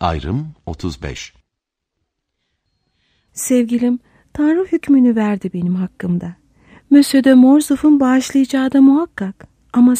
Ayrım 35. Sevgilim, Tanrı hükmünü verdi benim hakkımda. Monsieur de Morcerf'un bağışlayacağı da muhakkak. Ama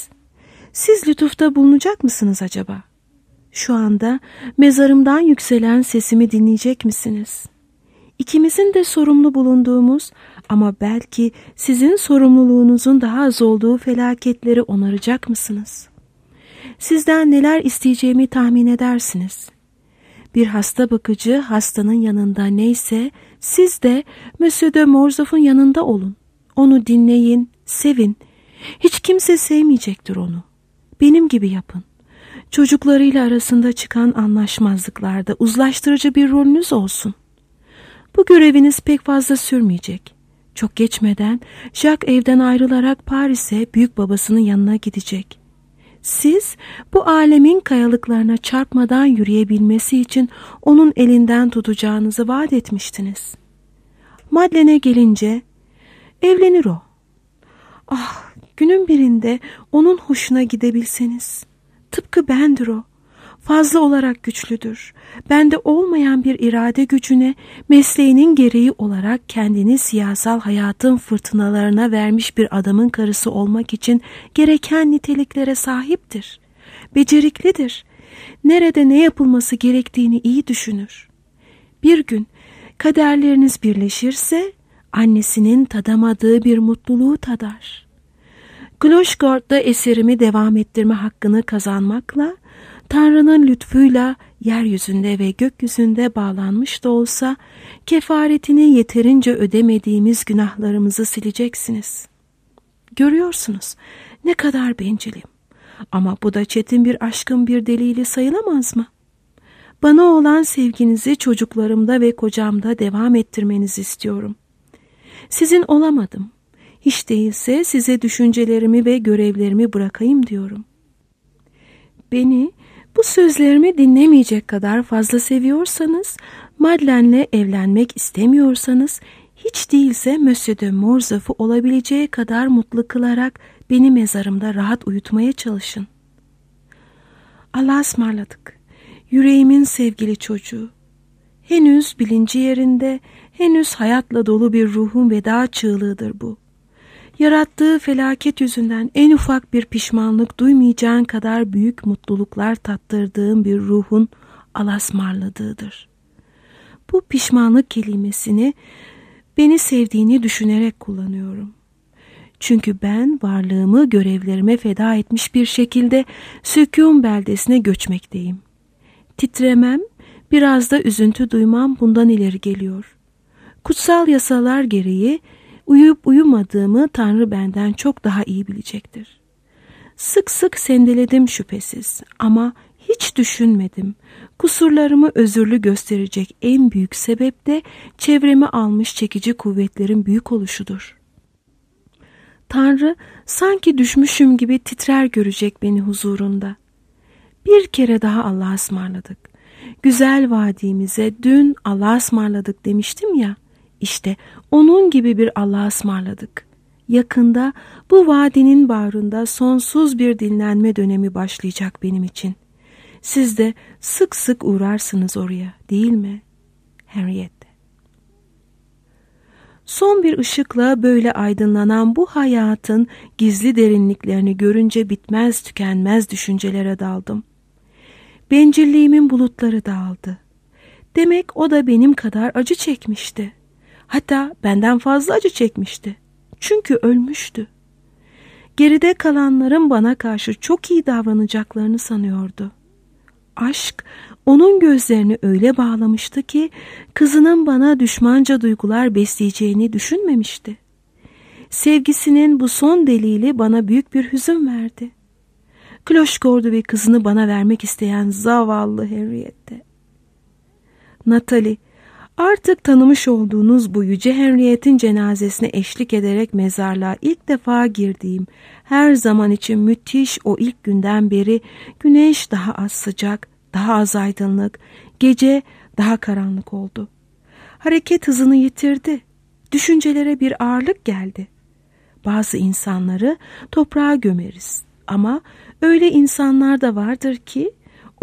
siz lütufta bulunacak mısınız acaba? Şu anda mezarımdan yükselen sesimi dinleyecek misiniz? İkimizin de sorumlu bulunduğumuz ama belki sizin sorumluluğunuzun daha az olduğu felaketleri onaracak mısınız? Sizden neler isteyeceğimi tahmin edersiniz. Bir hasta bakıcı hastanın yanında neyse, siz de Monsieur de Morcerf'un yanında olun. Onu dinleyin, sevin. Hiç kimse sevmeyecektir onu. Benim gibi yapın. Çocuklarıyla arasında çıkan anlaşmazlıklarda uzlaştırıcı bir rolünüz olsun. Bu göreviniz pek fazla sürmeyecek. Çok geçmeden Jacques evden ayrılarak Paris'e büyük babasının yanına gidecek. Siz bu alemin kayalıklarına çarpmadan yürüyebilmesi için onun elinden tutacağınızı vaat etmiştiniz. Madeleine gelince evlenir o. Ah, günün birinde onun hoşuna gidebilseniz. Tıpkı bendir o. Fazla olarak güçlüdür. Bende olmayan bir irade gücüne, mesleğinin gereği olarak kendini siyasal hayatın fırtınalarına vermiş bir adamın karısı olmak için gereken niteliklere sahiptir. Beceriklidir. Nerede ne yapılması gerektiğini iyi düşünür. Bir gün kaderleriniz birleşirse annesinin tadamadığı bir mutluluğu tadar. Clochegourde'da eserimi devam ettirme hakkını kazanmakla, Tanrı'nın lütfuyla yeryüzünde ve gökyüzünde bağlanmış da olsa kefaretini yeterince ödemediğimiz günahlarımızı sileceksiniz. Görüyorsunuz ne kadar bencilim. Ama bu da çetin bir aşkın bir delili sayılamaz mı? Bana olan sevginizi çocuklarımda ve kocamda devam ettirmenizi istiyorum. Sizin olamadım. Hiç değilse size düşüncelerimi ve görevlerimi bırakayım diyorum. Beni bu sözlerimi dinlemeyecek kadar fazla seviyorsanız, Madeleine'le evlenmek istemiyorsanız, hiç değilse Monsieur de Morcerf'u olabileceği kadar mutlu kılarak beni mezarımda rahat uyutmaya çalışın. Allah'a ısmarladık. Yüreğimin sevgili çocuğu. Henüz bilinci yerinde, henüz hayatla dolu bir ruhun veda çığlığıdır bu. Yarattığı felaket yüzünden en ufak bir pişmanlık duymayacağın kadar büyük mutluluklar tattırdığın bir ruhun alasmarladığıdır. Bu pişmanlık kelimesini beni sevdiğini düşünerek kullanıyorum. Çünkü ben varlığımı görevlerime feda etmiş bir şekilde Sükûn beldesine göçmekteyim. Titremem, biraz da üzüntü duymam bundan ileri geliyor. Kutsal yasalar gereği uyuyup uyumadığımı Tanrı benden çok daha iyi bilecektir. Sık sık sendeledim şüphesiz ama hiç düşünmedim. Kusurlarımı özürlü gösterecek en büyük sebep de çevremi almış çekici kuvvetlerin büyük oluşudur. Tanrı sanki düşmüşüm gibi titrer görecek beni huzurunda. Bir kere daha Allah'a ısmarladık. Güzel vaadimize dün Allah'a ısmarladık demiştim ya. İşte onun gibi bir Allah'a ısmarladık. Yakında bu vadinin bağrında sonsuz bir dinlenme dönemi başlayacak benim için. Siz de sık sık uğrarsınız oraya, değil mi? Henriette. Son bir ışıkla böyle aydınlanan bu hayatın gizli derinliklerini görünce bitmez tükenmez düşüncelere daldım. Bencilliğimin bulutları dağıldı. Demek o da benim kadar acı çekmişti. Hatta benden fazla acı çekmişti. Çünkü ölmüştü. Geride kalanların bana karşı çok iyi davranacaklarını sanıyordu. Aşk onun gözlerini öyle bağlamıştı ki kızının bana düşmanca duygular besleyeceğini düşünmemişti. Sevgisinin bu son delili bana büyük bir hüzün verdi. Clochegourde'u ve kızını bana vermek isteyen zavallı Henriette. Nathalie, artık tanımış olduğunuz bu yüce Henriette'in cenazesine eşlik ederek mezarlığa ilk defa girdiğim, her zaman için müthiş o ilk günden beri güneş daha az sıcak, daha az aydınlık, gece daha karanlık oldu. Hareket hızını yitirdi. Düşüncelere bir ağırlık geldi. Bazı insanları toprağa gömeriz ama öyle insanlar da vardır ki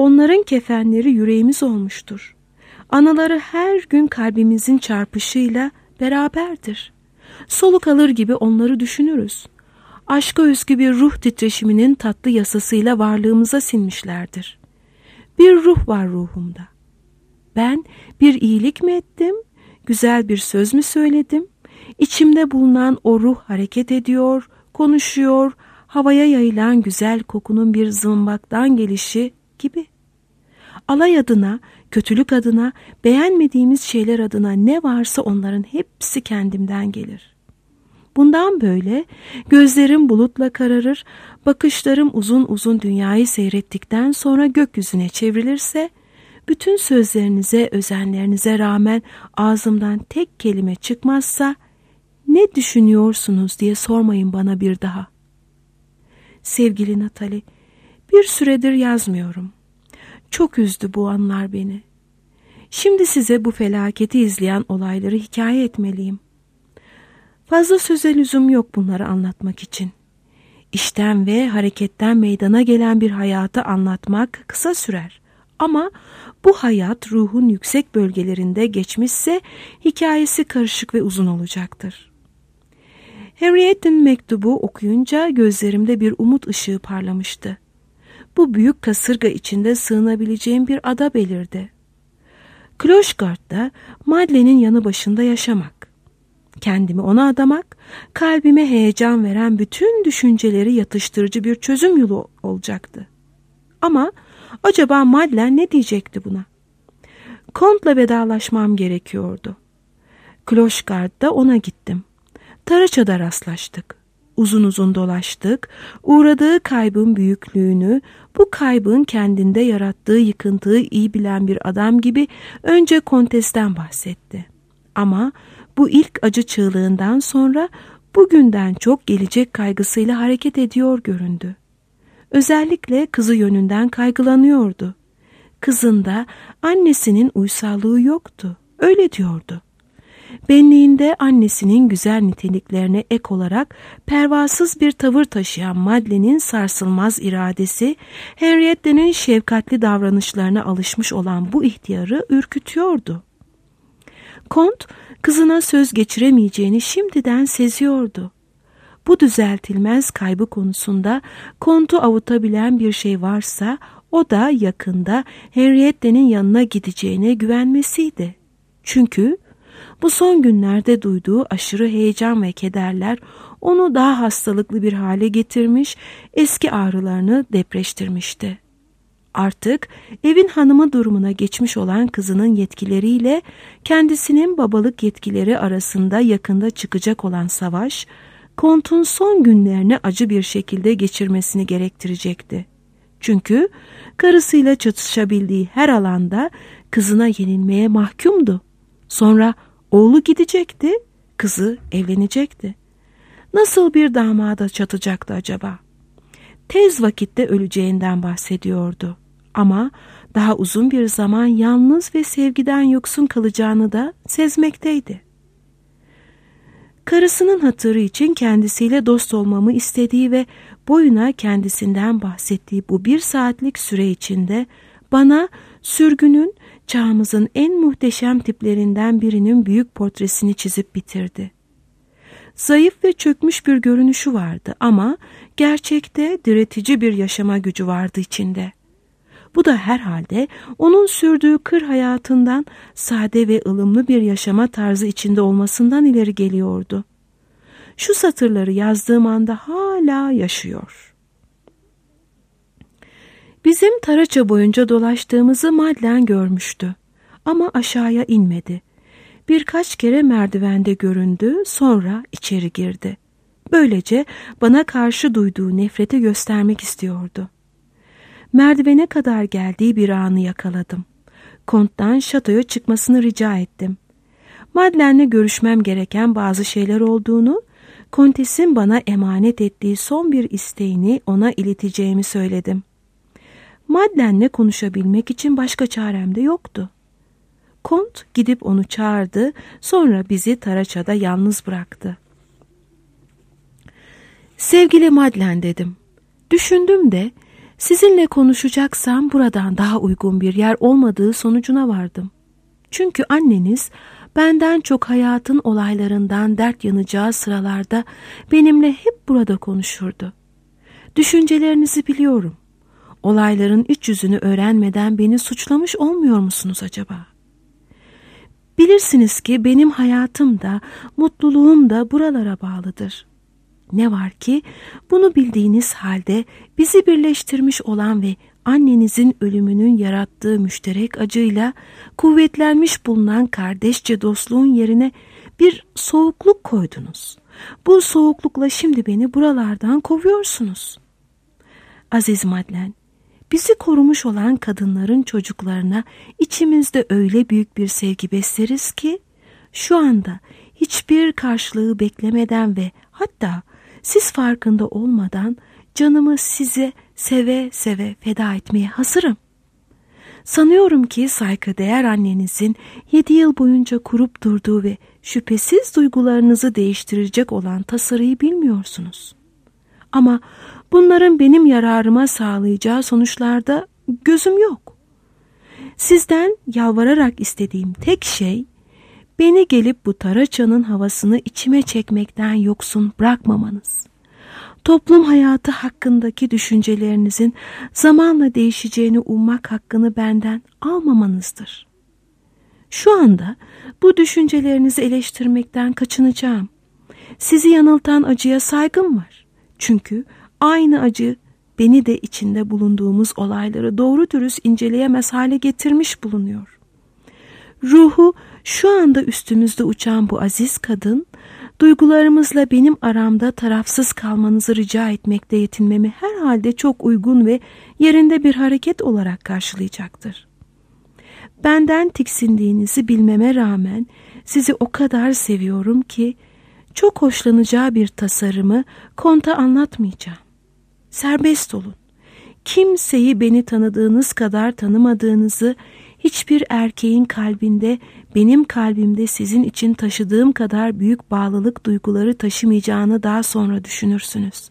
Onların kefenleri yüreğimiz olmuştur. Anıları her gün kalbimizin çarpışıyla beraberdir. Soluk alır gibi onları düşünürüz. Aşka özgü bir ruh titreşiminin tatlı yasasıyla varlığımıza sinmişlerdir. Bir ruh var ruhumda. Ben bir iyilik mi ettim, güzel bir söz mü söyledim? İçimde bulunan o ruh hareket ediyor, konuşuyor, havaya yayılan güzel kokunun bir zımbaktan gelişi gibi. Alay adına, kötülük adına, beğenmediğimiz şeyler adına ne varsa onların hepsi kendimden gelir. Bundan böyle gözlerim bulutla kararır, bakışlarım uzun uzun dünyayı seyrettikten sonra gökyüzüne çevrilirse, bütün sözlerinize, özenlerinize rağmen ağzımdan tek kelime çıkmazsa, ne düşünüyorsunuz diye sormayın bana bir daha. Sevgili Natali, bir süredir yazmıyorum. Çok üzdü bu anlar beni. Şimdi size bu felaketi izleyen olayları hikaye etmeliyim. Fazla söze lüzum yok bunları anlatmak için. İşten ve hareketten meydana gelen bir hayatı anlatmak kısa sürer. Ama bu hayat ruhun yüksek bölgelerinde geçmişse hikayesi karışık ve uzun olacaktır. Henriette'nin mektubu okuyunca gözlerimde bir umut ışığı parlamıştı. Bu büyük kasırga içinde sığınabileceğim bir ada belirdi. Kloşgard'da Madele'nin yanı başında yaşamak, kendimi ona adamak, kalbime heyecan veren bütün düşünceleri yatıştırıcı bir çözüm yolu olacaktı. Ama acaba Madeleine ne diyecekti buna? Kont'la vedalaşmam gerekiyordu. Kloşgard'da ona gittim. Taraça'da rastlaştık. Uzun uzun dolaştık. Uğradığı kaybın büyüklüğünü, bu kaybın kendinde yarattığı yıkıntıyı iyi bilen bir adam gibi önce Kontes'ten bahsetti. Ama bu ilk acı çığlığından sonra bugünden çok gelecek kaygısıyla hareket ediyor göründü. Özellikle kızı yönünden kaygılanıyordu. Kızında annesinin uysallığı yoktu. Öyle diyordu. Benliğinde annesinin güzel niteliklerine ek olarak pervasız bir tavır taşıyan Madeleine'in sarsılmaz iradesi, Henriette'nin şefkatli davranışlarına alışmış olan bu ihtiyarı ürkütüyordu. Kont, kızına söz geçiremeyeceğini şimdiden seziyordu. Bu düzeltilmez kaybı konusunda Kont'u avutabilen bir şey varsa, o da yakında Henriette'nin yanına gideceğine güvenmesiydi. Çünkü bu son günlerde duyduğu aşırı heyecan ve kederler onu daha hastalıklı bir hale getirmiş, eski ağrılarını depreştirmişti. Artık evin hanımı durumuna geçmiş olan kızının yetkileriyle kendisinin babalık yetkileri arasında yakında çıkacak olan savaş, Kont'un son günlerini acı bir şekilde geçirmesini gerektirecekti. Çünkü karısıyla çatışabildiği her alanda kızına yenilmeye mahkumdu. Sonra oğlu gidecekti, kızı evlenecekti. Nasıl bir damada çatacaktı acaba? Tez vakitte öleceğinden bahsediyordu. Ama daha uzun bir zaman yalnız ve sevgiden yoksun kalacağını da sezmekteydi. Karısının hatırı için kendisiyle dost olmamı istediği ve boyuna kendisinden bahsettiği bu 1 saatlik süre içinde bana sürgünün, çağımızın en muhteşem tiplerinden birinin büyük portresini çizip bitirdi. Zayıf ve çökmüş bir görünüşü vardı ama gerçekte diretici bir yaşama gücü vardı içinde. Bu da herhalde onun sürdüğü kır hayatından, sade ve ılımlı bir yaşama tarzı içinde olmasından ileri geliyordu. Şu satırları yazdığım anda hala yaşıyor. Bizim Taraça boyunca dolaştığımızı Madeleine görmüştü. Ama aşağıya inmedi. Birkaç kere merdivende göründü, sonra içeri girdi. Böylece bana karşı duyduğu nefreti göstermek istiyordu. Merdivene kadar geldiği bir anı yakaladım. Kont'tan şatoya çıkmasını rica ettim. Madeleine'le görüşmem gereken bazı şeyler olduğunu, Kontes'in bana emanet ettiği son bir isteğini ona ileteceğimi söyledim. Madeleine'le konuşabilmek için başka çarem de yoktu. Kont gidip onu çağırdı, sonra bizi Taraça'da yalnız bıraktı. Sevgili Madeleine dedim. Düşündüm de Sizinle konuşacaksam buradan daha uygun bir yer olmadığı sonucuna vardım. Çünkü anneniz benden çok hayatın olaylarından dert yanacağı sıralarda benimle hep burada konuşurdu. Düşüncelerinizi biliyorum. Olayların iç yüzünü öğrenmeden beni suçlamış olmuyor musunuz acaba? Bilirsiniz ki benim hayatım da, mutluluğum da buralara bağlıdır. Ne var ki bunu bildiğiniz halde bizi birleştirmiş olan ve annenizin ölümünün yarattığı müşterek acıyla kuvvetlenmiş bulunan kardeşçe dostluğun yerine bir soğukluk koydunuz. Bu soğuklukla şimdi beni buralardan kovuyorsunuz. Aziz Madlen, bizi korumuş olan kadınların çocuklarına içimizde öyle büyük bir sevgi besleriz ki şu anda hiçbir karşılığı beklemeden ve hatta siz farkında olmadan canımı size seve seve feda etmeye hazırım. Sanıyorum ki saygıdeğer annenizin 7 yıl boyunca kurup durduğu ve şüphesiz duygularınızı değiştirecek olan tasarıyı bilmiyorsunuz. Ama bunların benim yararıma sağlayacağı sonuçlarda gözüm yok. Sizden yalvararak istediğim tek şey, beni gelip bu taraçanın havasını içime çekmekten yoksun bırakmamanız. Toplum hayatı hakkındaki düşüncelerinizin zamanla değişeceğini ummak hakkını benden almamanızdır. Şu anda bu düşüncelerinizi eleştirmekten kaçınacağım. Sizi yanıltan acıya saygım var. Çünkü aynı acı beni de içinde bulunduğumuz olayları doğru dürüst inceleyemez hale getirmiş bulunuyor. Ruhu şu anda üstümüzde uçan bu aziz kadın, duygularımızla benim aramda tarafsız kalmanızı rica etmekte yetinmemi herhalde çok uygun ve yerinde bir hareket olarak karşılayacaktır. Benden tiksindiğinizi bilmeme rağmen sizi o kadar seviyorum ki çok hoşlanacağı bir tasarımı konta anlatmayacağım. Serbest olun. Kimseyi beni tanıdığınız kadar tanımadığınızı, hiçbir erkeğin kalbinde benim kalbimde sizin için taşıdığım kadar büyük bağlılık duyguları taşımayacağını daha sonra düşünürsünüz.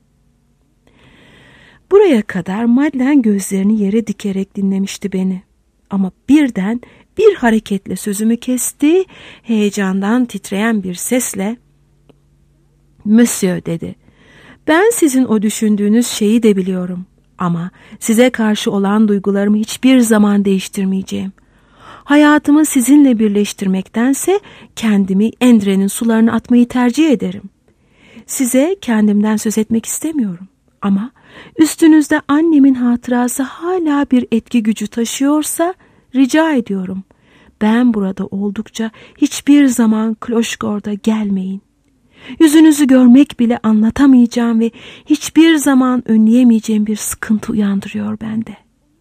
Buraya kadar Madlen gözlerini yere dikerek dinlemişti beni. Ama birden bir hareketle sözümü kesti, heyecandan titreyen bir sesle "Monsieur" dedi. "Ben sizin o düşündüğünüz şeyi de biliyorum. Ama size karşı olan duygularımı hiçbir zaman değiştirmeyeceğim. Hayatımı sizinle birleştirmektense kendimi Endre'nin sularına atmayı tercih ederim. Size kendimden söz etmek istemiyorum. Ama üstünüzde annemin hatırası hala bir etki gücü taşıyorsa rica ediyorum. Ben burada oldukça hiçbir zaman Kloşgor'da gelmeyin. Yüzünüzü görmek bile anlatamayacağım ve hiçbir zaman önleyemeyeceğim bir sıkıntı uyandırıyor bende."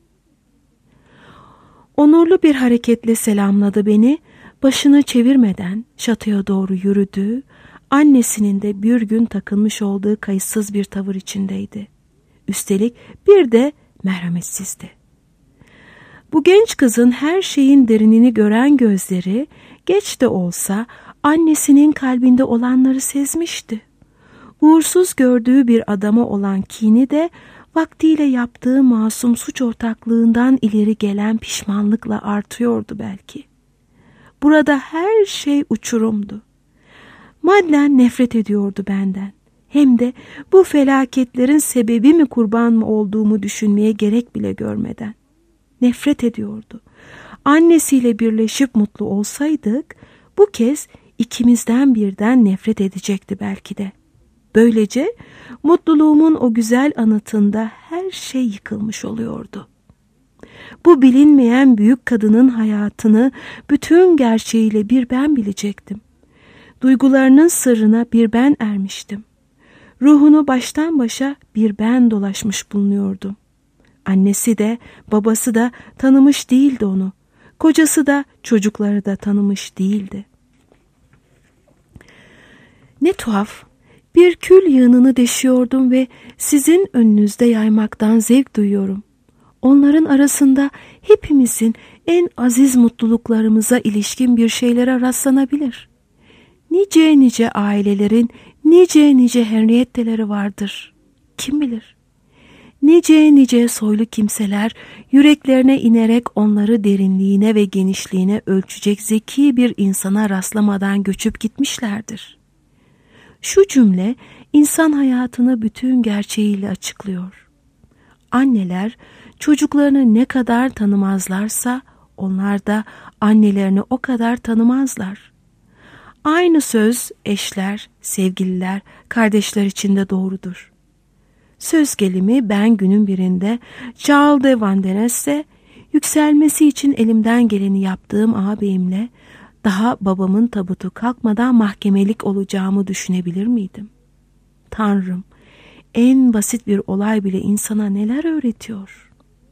Onurlu bir hareketle selamladı beni, başını çevirmeden şatoya doğru yürüdü, annesinin de bir gün takılmış olduğu kayıtsız bir tavır içindeydi. Üstelik bir de merhametsizdi. Bu genç kızın her şeyin derinini gören gözleri, geç de olsa annesinin kalbinde olanları sezmişti. Uğursuz gördüğü bir adama olan kini de vaktiyle yaptığı masum suç ortaklığından ileri gelen pişmanlıkla artıyordu belki. Burada her şey uçurumdu. Madlen nefret ediyordu benden. Hem de bu felaketlerin sebebi mi kurban mı olduğumu düşünmeye gerek bile görmeden. Nefret ediyordu. Annesiyle birleşip mutlu olsaydık bu kez ikimizden birden nefret edecekti belki de. Böylece mutluluğumun o güzel anıtında her şey yıkılmış oluyordu. Bu bilinmeyen büyük kadının hayatını bütün gerçeğiyle bir ben bilecektim. Duygularının sırrına bir ben ermiştim. Ruhunu baştan başa bir ben dolaşmış bulunuyordum. Annesi de babası da tanımış değildi onu. Kocası da çocukları da tanımış değildi. Ne tuhaf, bir kül yığınını deşiyordum ve sizin önünüzde yaymaktan zevk duyuyorum. Onların arasında hepimizin en aziz mutluluklarımıza ilişkin bir şeylere rastlanabilir. Nice nice ailelerin nice nice Henriette'leri vardır. Kim bilir? Nice nice soylu kimseler yüreklerine inerek onları derinliğine ve genişliğine ölçecek zeki bir insana rastlamadan göçüp gitmişlerdir. Şu cümle insan hayatını bütün gerçeğiyle açıklıyor. Anneler çocuklarını ne kadar tanımazlarsa onlar da annelerini o kadar tanımazlar. Aynı söz eşler, sevgililer, kardeşler için de doğrudur. Söz gelimi ben günün birinde Charles de Vandenesse yükselmesi için elimden geleni yaptığım ağabeyimle daha babamın tabutu kalkmadan mahkemelik olacağımı düşünebilir miydim? Tanrım, en basit bir olay bile insana neler öğretiyor?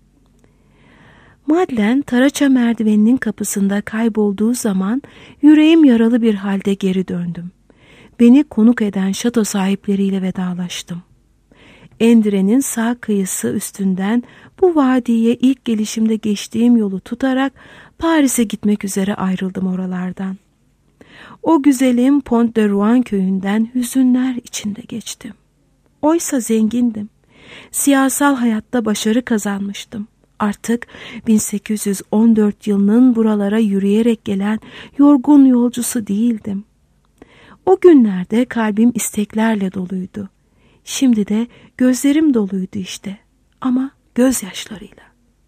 Madeleine Taraça merdiveninin kapısında kaybolduğu zaman yüreğim yaralı bir halde geri döndüm. Beni konuk eden şato sahipleriyle vedalaştım. Endire'nin sağ kıyısı üstünden bu vadiye ilk gelişimde geçtiğim yolu tutarak Paris'e gitmek üzere ayrıldım oralardan. O güzelim Pont de Rouen köyünden hüzünler içinde geçtim. Oysa zengindim. Siyasal hayatta başarı kazanmıştım. Artık 1814 yılının buralara yürüyerek gelen yorgun yolcusu değildim. O günlerde kalbim isteklerle doluydu. Şimdi de gözlerim doluydu işte, ama gözyaşlarıyla.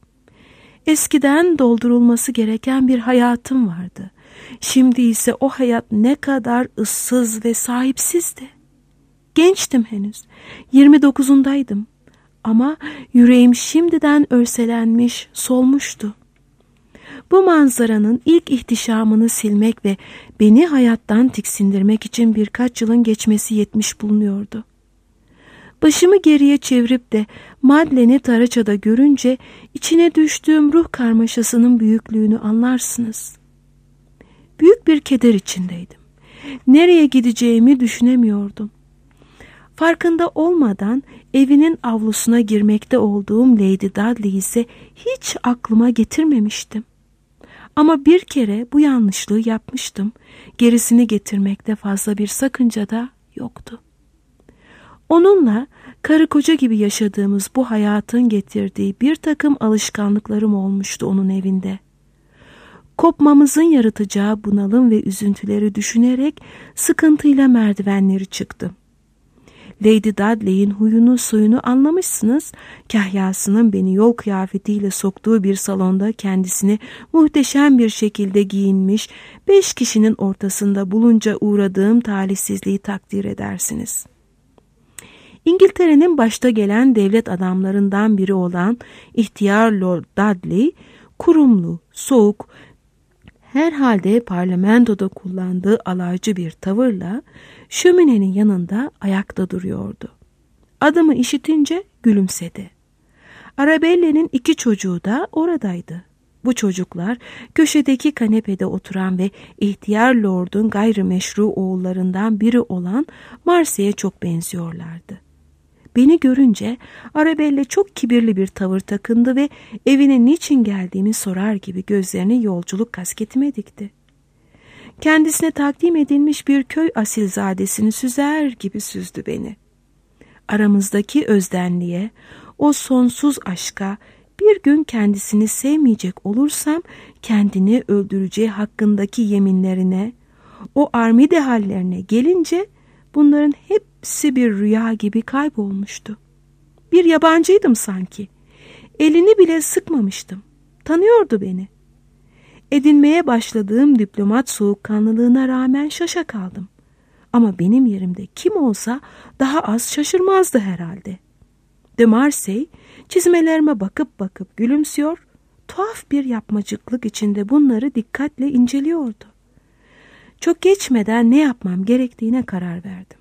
Eskiden doldurulması gereken bir hayatım vardı. Şimdi ise o hayat ne kadar ıssız ve sahipsizdi. Gençtim henüz, 29'undaydım. Ama yüreğim şimdiden örselenmiş, solmuştu. Bu manzaranın ilk ihtişamını silmek ve beni hayattan tiksindirmek için birkaç yılın geçmesi yetmiş bulunuyordu. Başımı geriye çevirip de Madeleine'i Taraça'da görünce içine düştüğüm ruh karmaşasının büyüklüğünü anlarsınız. Büyük bir keder içindeydim. Nereye gideceğimi düşünemiyordum. Farkında olmadan evinin avlusuna girmekte olduğum Lady Dudley ise hiç aklıma getirmemiştim. Ama bir kere bu yanlışlığı yapmıştım. Gerisini getirmekte fazla bir sakınca da yoktu. Onunla karı koca gibi yaşadığımız bu hayatın getirdiği bir takım alışkanlıklarım olmuştu onun evinde. Kopmamızın yaratacağı bunalım ve üzüntüleri düşünerek sıkıntıyla merdivenleri çıktım. Lady Dudley'in huyunu suyunu anlamışsınız. Kahyasının beni yol kıyafetiyle soktuğu bir salonda kendisini muhteşem bir şekilde giyinmiş 5 kişinin ortasında bulunca uğradığım talihsizliği takdir edersiniz. İngiltere'nin başta gelen devlet adamlarından biri olan ihtiyar Lord Dudley, kurumlu, soğuk, herhalde parlamentoda kullandığı alaycı bir tavırla şöminenin yanında ayakta duruyordu. Adımı işitince gülümsedi. Arabella'nın 2 çocuğu da oradaydı. Bu çocuklar köşedeki kanepede oturan ve ihtiyar lordun gayrimeşru oğullarından biri olan Marse'ye çok benziyorlardı. Beni görünce Arabella çok kibirli bir tavır takındı ve evine niçin geldiğimi sorar gibi gözlerini yolculuk kasketime dikti. Kendisine takdim edilmiş bir köy asilzadesini süzer gibi süzdü beni. Aramızdaki özdenliğe, o sonsuz aşka, bir gün kendisini sevmeyecek olursam kendini öldüreceği hakkındaki yeminlerine, o armide hallerine gelince bunların hepsi bir rüya gibi kaybolmuştu. Bir yabancıydım sanki. Elini bile sıkmamıştım. Tanıyordu beni. Edinmeye başladığım diplomat soğukkanlılığına rağmen şaşa kaldım. Ama benim yerimde kim olsa daha az şaşırmazdı herhalde. De Marsay çizmelerime bakıp bakıp gülümsüyor, tuhaf bir yapmacıklık içinde bunları dikkatle inceliyordu. Çok geçmeden ne yapmam gerektiğine karar verdim.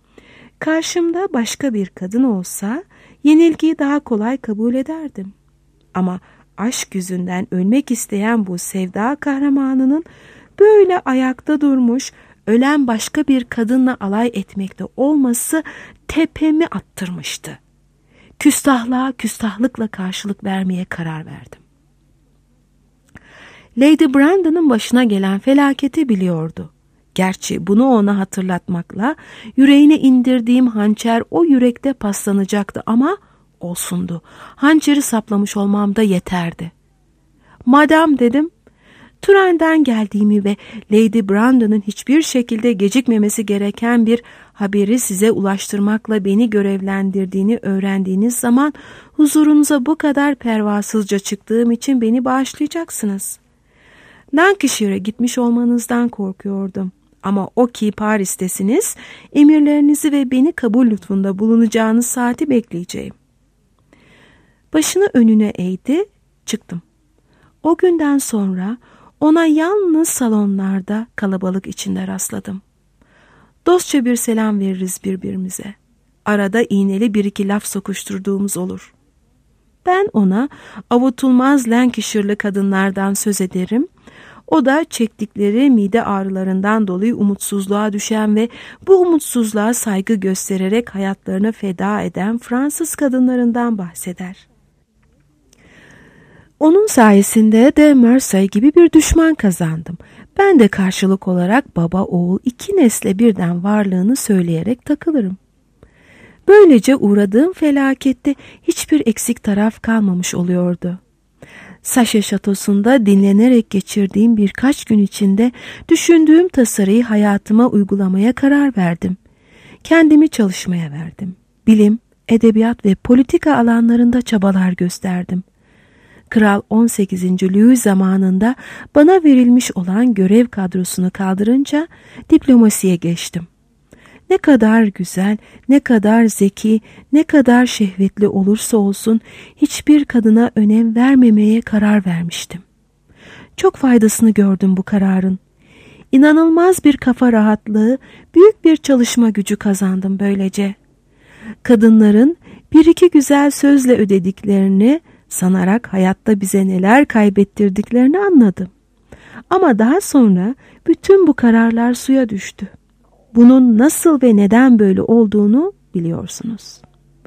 Karşımda başka bir kadın olsa yenilgiyi daha kolay kabul ederdim. Ama aşk yüzünden ölmek isteyen bu sevda kahramanının böyle ayakta durmuş, ölen başka bir kadınla alay etmekte olması tepemi attırmıştı. Küstahlığa küstahlıkla karşılık vermeye karar verdim. Lady Brandon'ın başına gelen felaketi biliyordu. Gerçi bunu ona hatırlatmakla yüreğine indirdiğim hançer o yürekte paslanacaktı ama olsundu. Hançeri saplamış olmam da yeterdi. Madam dedim, Turen'den geldiğimi ve Lady Brandon'ın hiçbir şekilde gecikmemesi gereken bir haberi size ulaştırmakla beni görevlendirdiğini öğrendiğiniz zaman huzurunuza bu kadar pervasızca çıktığım için beni bağışlayacaksınız. Lancashire'e gitmiş olmanızdan korkuyordum. Ama o ki Paris'tesiniz, emirlerinizi ve beni kabul lütfunda bulunacağınız saati bekleyeceğim. Başını önüne eğdi, çıktım. O günden sonra ona yalnız salonlarda kalabalık içinde rastladım. Dostça bir selam veririz birbirimize. Arada iğneli bir iki laf sokuşturduğumuz olur. Ben ona avutulmaz Lancashire'lı kadınlardan söz ederim. O da çektikleri mide ağrılarından dolayı umutsuzluğa düşen ve bu umutsuzluğa saygı göstererek hayatlarını feda eden Fransız kadınlarından bahseder. Onun sayesinde de Mersey gibi bir düşman kazandım. Ben de karşılık olarak baba oğul iki nesle birden varlığını söyleyerek takılırım. Böylece uğradığım felakette hiçbir eksik taraf kalmamış oluyordu. Saşa Şatosu'nda dinlenerek geçirdiğim birkaç gün içinde düşündüğüm tasarıyı hayatıma uygulamaya karar verdim. Kendimi çalışmaya verdim. Bilim, edebiyat ve politika alanlarında çabalar gösterdim. Kral 18. Louis zamanında bana verilmiş olan görev kadrosunu kaldırınca diplomasiye geçtim. Ne kadar güzel, ne kadar zeki, ne kadar şehvetli olursa olsun hiçbir kadına önem vermemeye karar vermiştim. Çok faydasını gördüm bu kararın. İnanılmaz bir kafa rahatlığı, büyük bir çalışma gücü kazandım böylece. Kadınların bir iki güzel sözle ödediklerini sanarak hayatta bize neler kaybettirdiklerini anladım. Ama daha sonra bütün bu kararlar suya düştü. Bunun nasıl ve neden böyle olduğunu biliyorsunuz.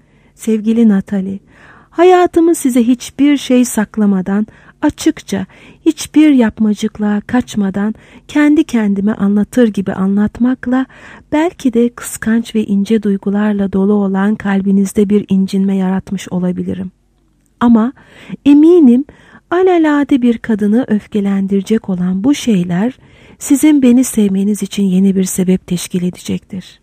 Sevgili Natalie, hayatımı size hiçbir şey saklamadan, açıkça, hiçbir yapmacıklığa kaçmadan kendi kendime anlatır gibi anlatmakla belki de kıskanç ve ince duygularla dolu olan kalbinizde bir incinme yaratmış olabilirim. Ama eminim alelade bir kadını öfkelendirecek olan bu şeyler sizin beni sevmeniz için yeni bir sebep teşkil edecektir.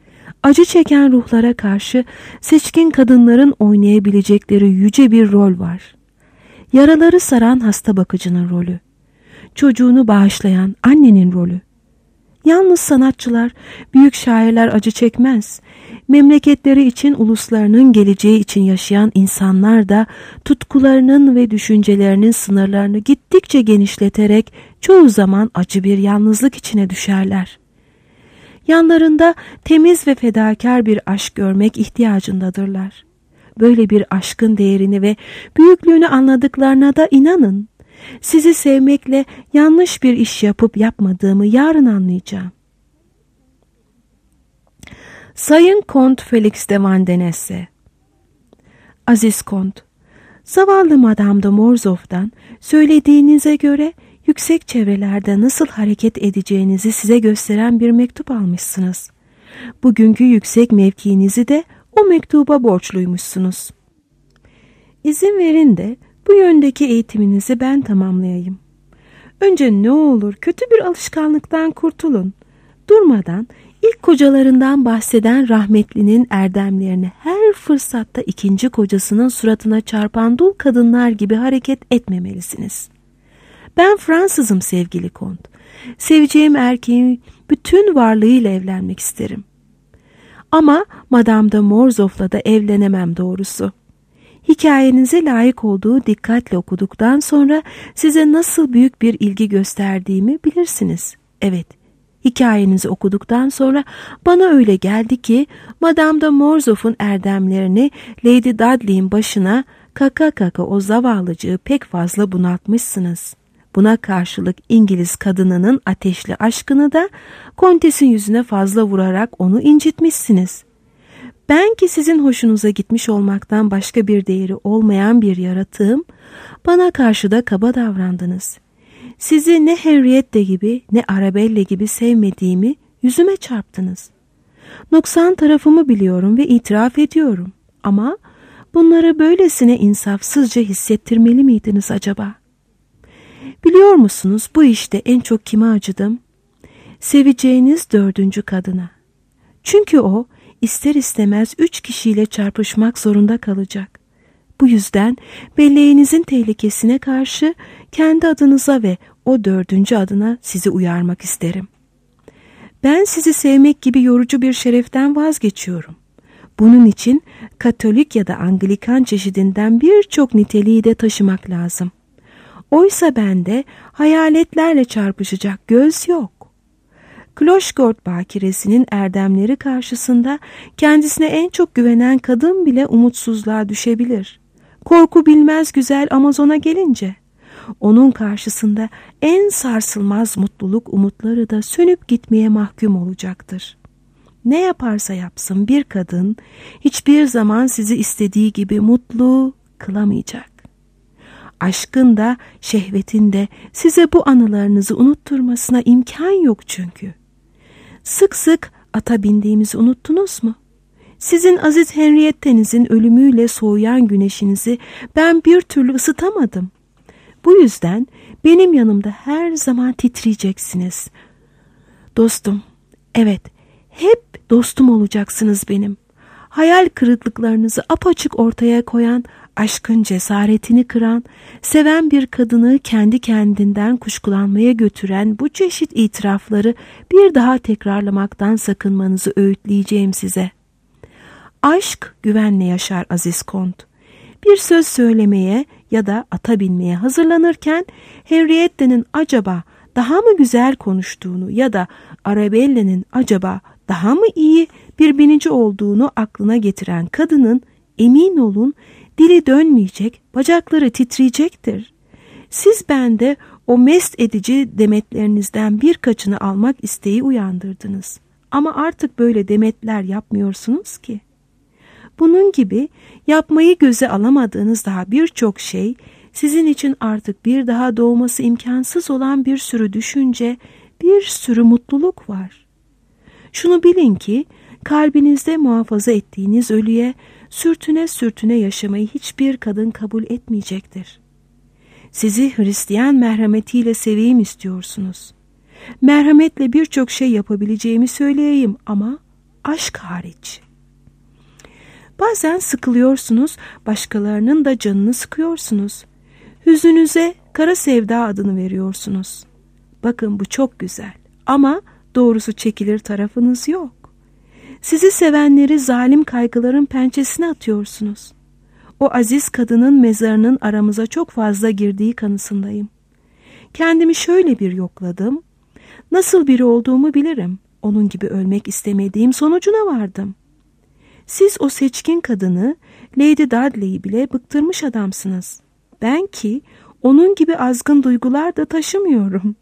Acı çeken ruhlara karşı seçkin kadınların oynayabilecekleri yüce bir rol var. Yaraları saran hasta bakıcının rolü, çocuğunu bağışlayan annenin rolü. Yalnız sanatçılar, büyük şairler acı çekmez. Memleketleri için, uluslarının geleceği için yaşayan insanlar da tutkularının ve düşüncelerinin sınırlarını gittikçe genişleterek çoğu zaman acı bir yalnızlık içine düşerler. Yanlarında temiz ve fedakar bir aşk görmek ihtiyacındadırlar. Böyle bir aşkın değerini ve büyüklüğünü anladıklarına da inanın. Sizi sevmekle yanlış bir iş yapıp yapmadığımı yarın anlayacağım. Sayın Kont Felix de Vandenesse. Aziz Kont, zavallı Madame de Morzoff'dan söylediğinize göre yüksek çevrelerde nasıl hareket edeceğinizi size gösteren bir mektup almışsınız. Bugünkü yüksek mevkiinizi de o mektuba borçluymuşsunuz. İzin verin de bu yöndeki eğitiminizi ben tamamlayayım. Önce ne olur kötü bir alışkanlıktan kurtulun. Durmadan ilk kocalarından bahseden rahmetlinin erdemlerini her fırsatta ikinci kocasının suratına çarpan dul kadınlar gibi hareket etmemelisiniz. Ben Fransızım sevgili Kont. Seveceğim erkeğin bütün varlığıyla evlenmek isterim. Ama Madame de Morzoff'la da evlenemem doğrusu. Hikayenize layık olduğu dikkatle okuduktan sonra size nasıl büyük bir ilgi gösterdiğimi bilirsiniz. Evet, hikayenizi okuduktan sonra bana öyle geldi ki Madame de Morzoff'un erdemlerini Lady Dudley'in başına kaka kaka o zavallıcığı pek fazla bunaltmışsınız. Buna karşılık İngiliz kadınının ateşli aşkını da Kontes'in yüzüne fazla vurarak onu incitmişsiniz. Ben ki sizin hoşunuza gitmiş olmaktan başka bir değeri olmayan bir yaratığım, bana karşı da kaba davrandınız. Sizi ne Henriette gibi ne Arabella gibi sevmediğimi yüzüme çarptınız. Noksan tarafımı biliyorum ve itiraf ediyorum. Ama Bunları böylesine insafsızca hissettirmeli miydiniz acaba? Biliyor musunuz bu işte en çok kime acıdım? Seveceğiniz 4. kadına. Çünkü o ister istemez 3 kişiyle çarpışmak zorunda kalacak. Bu yüzden belleğinizin tehlikesine karşı kendi adınıza ve o 4. adına sizi uyarmak isterim. Ben sizi sevmek gibi yorucu bir şereften vazgeçiyorum. Bunun için Katolik ya da Anglikan çeşidinden birçok niteliği de taşımak lazım. Oysa bende hayaletlerle çarpışacak göz yok. Kloşgord bakiresinin erdemleri karşısında kendisine en çok güvenen kadın bile umutsuzluğa düşebilir. Korku bilmez güzel Amazon'a gelince, onun karşısında en sarsılmaz mutluluk umutları da sönüp gitmeye mahkum olacaktır. Ne yaparsa yapsın bir kadın hiçbir zaman sizi istediği gibi mutlu kılamayacak. Aşkın da şehvetin de size bu anılarınızı unutturmasına imkan yok çünkü. Sık sık ata bindiğimizi unuttunuz mu? Sizin aziz Henriette'nizin ölümüyle soğuyan güneşinizi ben bir türlü ısıtamadım. Bu yüzden benim yanımda her zaman titreyeceksiniz. Dostum, evet, hep dostum olacaksınız benim. Hayal kırıklıklarınızı apaçık ortaya koyan, aşkın cesaretini kıran, seven bir kadını kendi kendinden kuşkulanmaya götüren bu çeşit itirafları bir daha tekrarlamaktan sakınmanızı öğütleyeceğim size. Aşk güvenle yaşar aziz kont. Bir söz söylemeye ya da ata binmeye hazırlanırken Henriette'nin acaba daha mı güzel konuştuğunu ya da Arabella'nın acaba daha mı iyi bir binici olduğunu aklına getiren kadının emin olun dili dönmeyecek, bacakları titreyecektir. Siz bende o mest edici demetlerinizden birkaçını almak isteği uyandırdınız. Ama artık böyle demetler yapmıyorsunuz ki. Bunun gibi yapmayı göze alamadığınız daha birçok şey, sizin için artık bir daha doğması imkansız olan bir sürü düşünce, bir sürü mutluluk var. Şunu bilin ki kalbinizde muhafaza ettiğiniz ölüye sürtüne sürtüne yaşamayı hiçbir kadın kabul etmeyecektir. Sizi Hristiyan merhametiyle seveyim istiyorsunuz. Merhametle birçok şey yapabileceğimi söyleyeyim ama aşk hariç. Bazen sıkılıyorsunuz, başkalarının da canını sıkıyorsunuz. Hüznünüze kara sevda adını veriyorsunuz. Bakın bu çok güzel ama doğrusu çekilir tarafınız yok. Sizi sevenleri zalim kaygıların pençesine atıyorsunuz. O aziz kadının mezarının aramıza çok fazla girdiği kanısındayım. Kendimi şöyle bir yokladım. Nasıl biri olduğumu bilirim. Onun gibi ölmek istemediğim sonucuna vardım. Siz o seçkin kadını, Lady Dudley'i bile bıktırmış adamsınız. Ben ki onun gibi azgın duygular da taşımıyorum.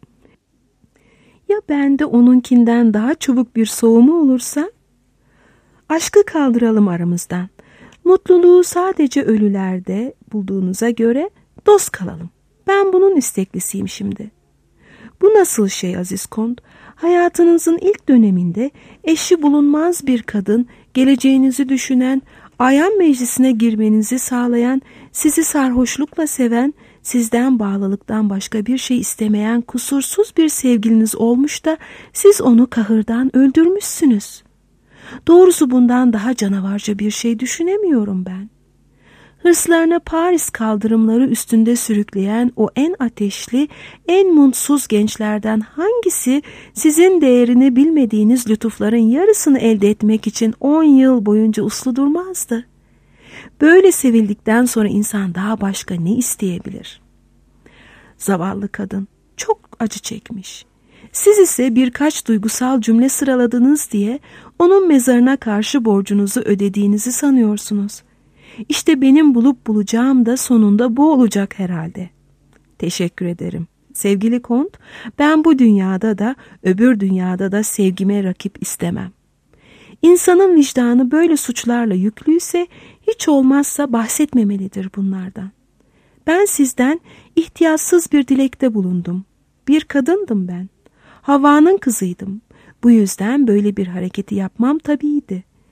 Ya bende onunkinden daha çabuk bir soğumu olursa? Aşkı kaldıralım aramızdan. Mutluluğu sadece ölülerde bulduğunuza göre dost kalalım. Ben bunun isteklisiyim şimdi. Bu nasıl şey aziz kont? Hayatınızın ilk döneminde eşi bulunmaz bir kadın, geleceğinizi düşünen, ayan meclisine girmenizi sağlayan, sizi sarhoşlukla seven, sizden bağlılıktan başka bir şey istemeyen kusursuz bir sevgiliniz olmuş da siz onu kahırdan öldürmüşsünüz. Doğrusu bundan daha canavarca bir şey düşünemiyorum ben. Hırslarına Paris kaldırımları üstünde sürükleyen o en ateşli, en mutsuz gençlerden hangisi sizin değerini bilmediğiniz lütufların yarısını elde etmek için 10 yıl boyunca uslu durmazdı? Böyle sevildikten sonra insan daha başka ne isteyebilir? Zavallı kadın çok acı çekmiş. Siz ise birkaç duygusal cümle sıraladınız diye onun mezarına karşı borcunuzu ödediğinizi sanıyorsunuz. İşte benim bulup bulacağım da sonunda bu olacak herhalde. Teşekkür ederim. Sevgili kont, ben bu dünyada da öbür dünyada da sevgime rakip istemem. İnsanın vicdanı böyle suçlarla yüklüyse hiç olmazsa bahsetmemelidir bunlardan. Ben sizden ihtiyatsız bir dilekte bulundum. Bir kadındım ben. Havva'nın kızıydım. Bu yüzden böyle bir hareketi yapmam tabiiydi.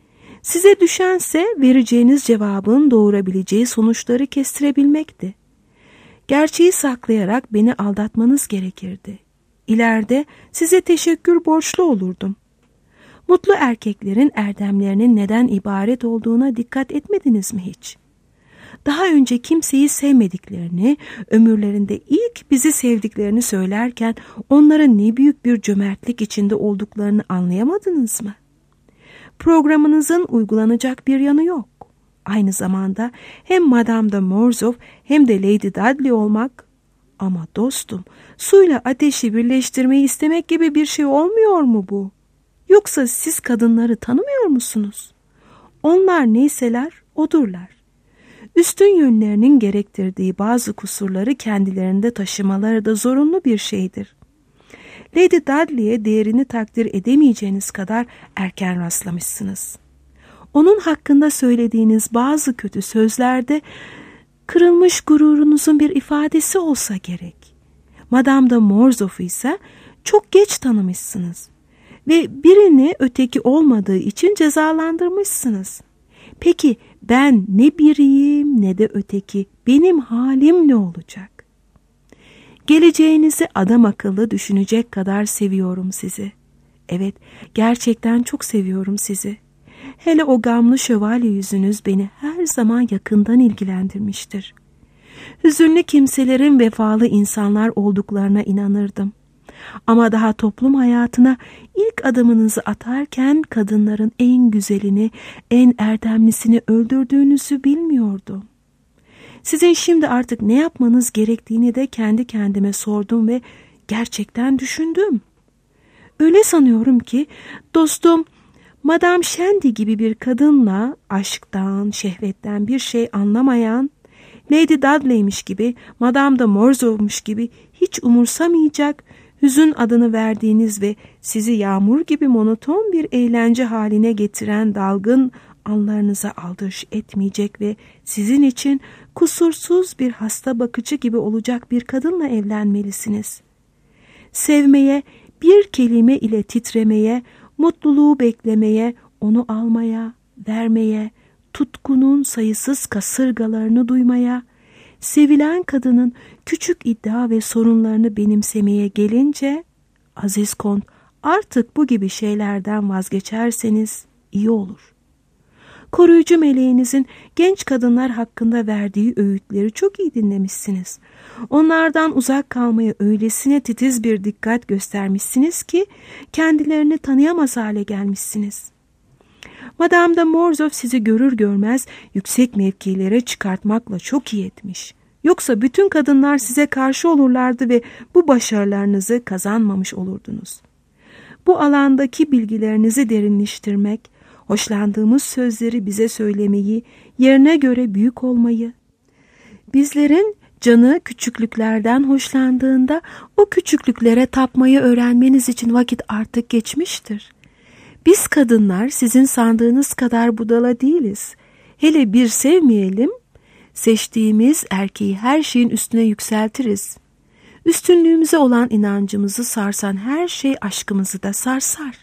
Size düşense vereceğiniz cevabın doğurabileceği sonuçları kestirebilmekti. Gerçeği saklayarak beni aldatmanız gerekirdi. İleride size teşekkür borçlu olurdum. Mutlu erkeklerin erdemlerinin neden ibaret olduğuna dikkat etmediniz mi hiç? Daha önce kimseyi sevmediklerini, ömürlerinde ilk bizi sevdiklerini söylerken onların ne büyük bir cömertlik içinde olduklarını anlayamadınız mı? Programınızın uygulanacak bir yanı yok. Aynı zamanda hem Madame de Morcerf hem de Lady Dudley olmak, ama dostum, suyla ateşi birleştirmeyi istemek gibi bir şey olmuyor mu bu? Yoksa siz kadınları tanımıyor musunuz? Onlar neyseler odurlar. Üstün yönlerinin gerektirdiği bazı kusurları kendilerinde taşımaları da zorunlu bir şeydir. Lady Dudley'e değerini takdir edemeyeceğiniz kadar erken rastlamışsınız. Onun hakkında söylediğiniz bazı kötü sözlerde kırılmış gururunuzun bir ifadesi olsa gerek. Madame de Morcerf'u ise çok geç tanımışsınız ve birini öteki olmadığı için cezalandırmışsınız. Peki ben ne biriyim ne de öteki, benim halim ne olacak? Geleceğinizi adam akıllı düşünecek kadar seviyorum sizi. Evet, gerçekten çok seviyorum sizi. Hele o gamlı şövalye yüzünüz beni her zaman yakından ilgilendirmiştir. Hüzünlü kimselerin vefalı insanlar olduklarına inanırdım. Ama daha toplum hayatına ilk adımınızı atarken kadınların en güzelini, en erdemlisini öldürdüğünüzü bilmiyordum. Sizin şimdi artık ne yapmanız gerektiğini de kendi kendime sordum ve gerçekten düşündüm. Öyle sanıyorum ki dostum Madame Shandy gibi bir kadınla aşktan, şehvetten bir şey anlamayan, Lady Dudley'miş gibi, Madame de Morcerf'muş gibi hiç umursamayacak, hüzün adını verdiğiniz ve sizi yağmur gibi monoton bir eğlence haline getiren dalgın anlarınıza aldırış etmeyecek ve sizin için kusursuz bir hasta bakıcı gibi olacak bir kadınla evlenmelisiniz. Sevmeye, bir kelime ile titremeye, mutluluğu beklemeye, onu almaya, vermeye, tutkunun sayısız kasırgalarını duymaya, sevilen kadının küçük iddia ve sorunlarını benimsemeye gelince, aziz kont, artık bu gibi şeylerden vazgeçerseniz iyi olur. Koruyucu meleğinizin genç kadınlar hakkında verdiği öğütleri çok iyi dinlemişsiniz. Onlardan uzak kalmaya öylesine titiz bir dikkat göstermişsiniz ki kendilerini tanıyamaz hale gelmişsiniz. Madame de Morcerf sizi görür görmez yüksek mevkilere çıkartmakla çok iyi etmiş. Yoksa bütün kadınlar size karşı olurlardı ve bu başarılarınızı kazanmamış olurdunuz. Bu alandaki bilgilerinizi derinleştirmek, hoşlandığımız sözleri bize söylemeyi, yerine göre büyük olmayı, bizlerin canı küçüklüklerden hoşlandığında o küçüklüklere tapmayı öğrenmeniz için vakit artık geçmiştir. Biz kadınlar sizin sandığınız kadar budala değiliz. Hele bir sevmeyelim, seçtiğimiz erkeği her şeyin üstüne yükseltiriz. Üstünlüğümüze olan inancımızı sarsan her şey aşkımızı da sarsar.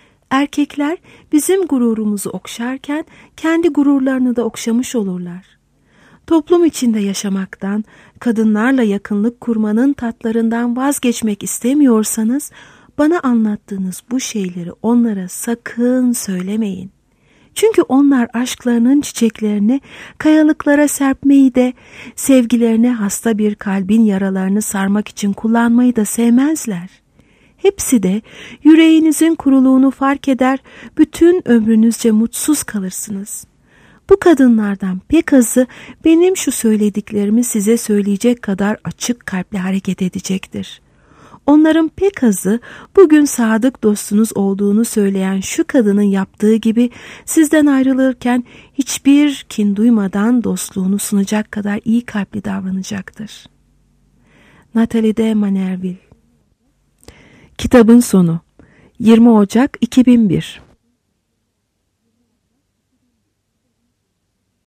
Erkekler bizim gururumuzu okşarken kendi gururlarını da okşamış olurlar. Toplum içinde yaşamaktan, kadınlarla yakınlık kurmanın tatlarından vazgeçmek istemiyorsanız, bana anlattığınız bu şeyleri onlara sakın söylemeyin. Çünkü onlar aşklarının çiçeklerini kayalıklara serpmeyi de, sevgilerine hasta bir kalbin yaralarını sarmak için kullanmayı da sevmezler. Hepsi de yüreğinizin kuruluğunu fark eder, bütün ömrünüzce mutsuz kalırsınız. Bu kadınlardan pek azı benim şu söylediklerimi size söyleyecek kadar açık kalple hareket edecektir. Onların pek azı bugün sadık dostunuz olduğunu söyleyen şu kadının yaptığı gibi sizden ayrılırken hiçbir kin duymadan dostluğunu sunacak kadar iyi kalpli davranacaktır. Nathalie de Manerville. Kitabın sonu. 20 Ocak 2001.